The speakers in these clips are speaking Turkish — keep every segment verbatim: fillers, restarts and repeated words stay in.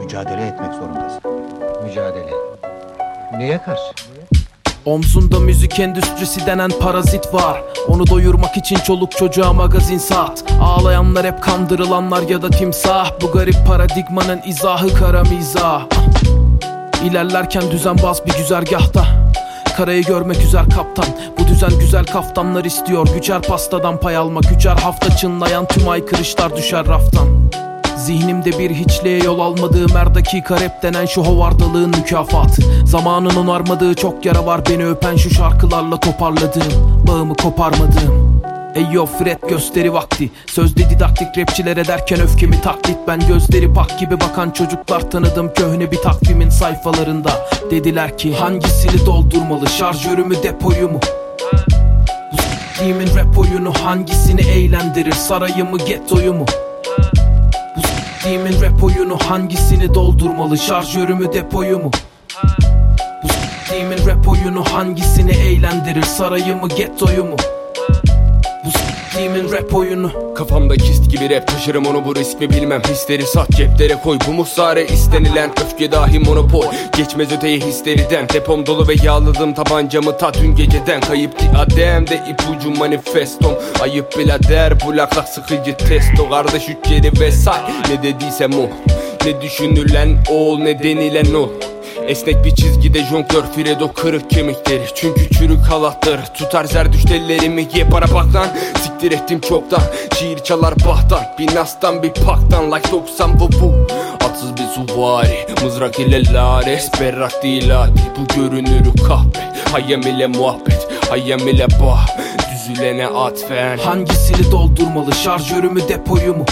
Mücadele etmek zorundasın. Mücadele. Neye karşı? Omzunda müzik endüstrisi denen parazit var. Onu doyurmak için çoluk çocuğa magazin sat. Ağlayanlar hep kandırılanlar ya da timsah. Bu garip paradigmanın izahı kara mizah. İlerlerken düzenbaz bir güzergahta, karayı görmek üzer kaptan. Bu düzen güzel kaftanlar istiyor. Güçer pastadan pay almak, üçer hafta çınlayan tüm aykırışlar düşer raftan. Zihnimde bir hiçliğe yol almadığım her dakika rap denen şu hovardalığın mükafatı. Zamanın onarmadığı çok yara var, beni öpen şu şarkılarla toparladığım, bağımı koparmadığım. Eyyo Fred gösteri vakti. Sözde didaktik rapçiler ederken öfkemi taklit. Ben gözleri pak gibi bakan çocuklar tanıdım köhne bir takvimin sayfalarında. Dediler ki hangisini doldurmalı, şarjörümü depoyu mu? Bu s**timin rap oyunu hangisini eğlendirir, sarayı mı gettoyu mu? Bu s**timin rap oyunu hangisini doldurmalı, şarjörümü depoyu mu? Bu s**timin rap oyunu hangisini eğlendirir, sarayı mı gettoyu mu? Bu s**timin rap oyunu. Kafamda kist gibi rap taşırım, onu bu risk mi bilmem. Hisleri sat ceplere koy, bu muhsare istenilen öfke dahi monopol. Geçmez öteye histeriden, depom dolu ve yağladım tabancamı ta dün geceden. Kayıp diademde ipucu manifestom. Ayıp birader bu laklak sıkıcı testo. Kardeş üç yedi vesaire, ne dediysem o. Ne düşünülen ol, ne denilen o. Esnek bir çizgide jonglör Fredo kırık kemikleri. Çünkü çürük halatları tutar zerdüşt ellerimi. Ye para bak lan, siktir ettim çoktan. Şiir çalar bahtan, bir nastan bir paktan. Like doksan bu bu atsız bir suvari, mızrak ile lares. Berrak değil adi, bu görünürü kahpe. Hayyem ile muhabbet, hayyem ile bah, düzülene atfen. Hangisini doldurmalı, şarjörümü depoyu mu?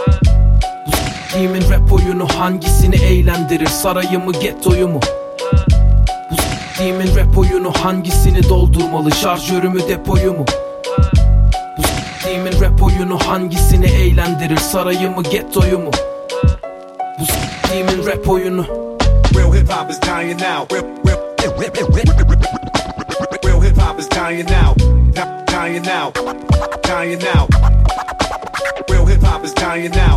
S**timin rap oyunu hangisini eğlendirir, sarayı mı gettoyu mu? Bu s**timin rap oyunu hangisini doldurmalı, şarjörümü depoyu mu? Bu s**timin rap oyunu hangisini eğlendirir, sarayı mı gettoyu mu? Bu s**timin rap oyunu. Real hip hop is dying now. Real, real, real hip hop is dying now. Dying now. Dying now. Real hip hop is dying now.